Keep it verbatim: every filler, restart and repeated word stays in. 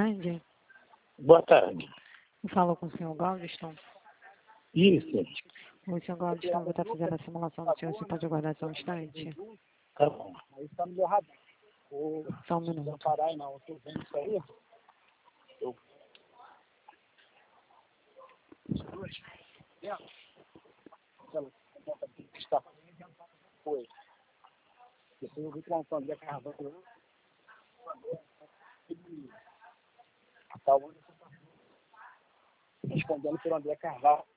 tarde. Boa tarde. Eu falo com o senhor Galdeston. Isso. O senhor Galdeston vai estar fazendo a simulação do senhor. Você pode aguardar só um instante? Tá bom. Aí tá no meu radar. Ô, Só um minuto. não parar aí não, eu tô vendo isso aí. Eu... Está... Foi. Depois eu vi que o André Carvalho estava respondendo pelo André Carvalho.